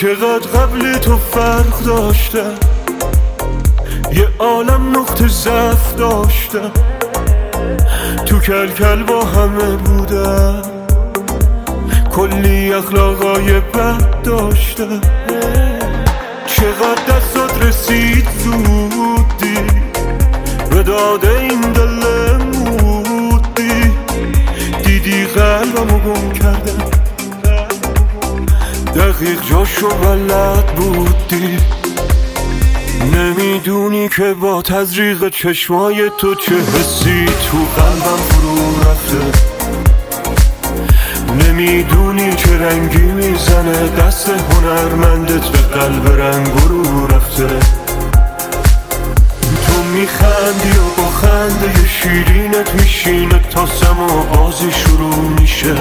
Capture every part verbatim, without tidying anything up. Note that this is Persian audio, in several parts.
چقدر قبل تو فرق داشتم، یه عالم نقطه ضعف داشتم، تو کل کل با همه بودم، کلی اخلاقای بد داشتم. چقدر دستات رسید زودی به داده این دل مودی، دیدی قلبمو گم کردم، دقیق جاشو بلد بودی. نمیدونی که با تزریق چشمای تو چه حسی تو قلبم فرو رفته، نمیدونی چه رنگی میزنه دست هنرمندت به قلب رنگ رو رفته. تو میخندی و با خنده شیرینت میشینه تا سما بازی شروع میشه،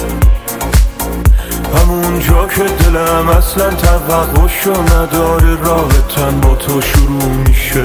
همون جا که دلم اصلا توقعشو نداره راحتن با تو شروع میشه.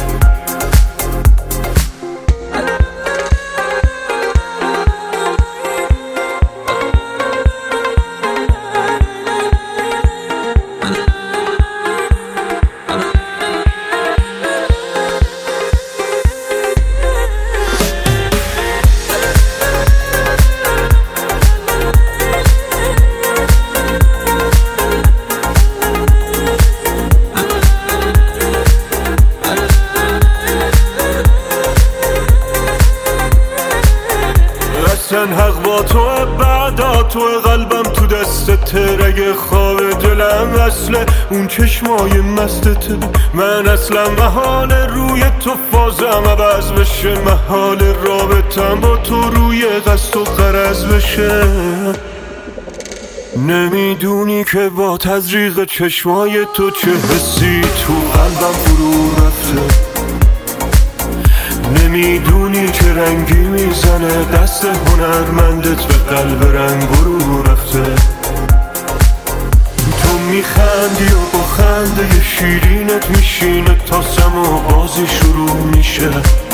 حق با تو بعدا تو قلبم تو دستت، رگ خواب دلم اصله اون چشمای مستته. من اصلا محال روی تو فازم عوض بشه، محال رابطم با تو روی قصد و غرض بشه. نمیدونی که با تزریق چشمای تو چه حسی تو قلبم فرو رفته، نمیدونی چه رنگی میزنه دست هنرمندت به قلب رنگ رو رفته. تو میخندی و با خنده شیرینت میشینه تا سما بازی شروع میشه،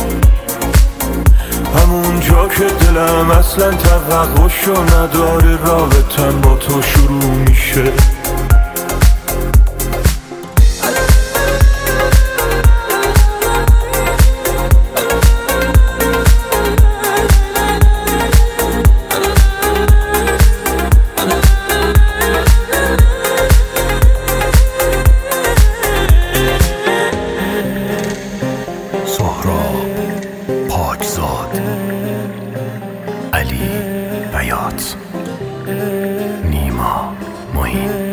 همون جا که دلم اصلا توقعشو نداره رابطن با تو شروع میشه. پاکزاد، علی بیات، نیما معین.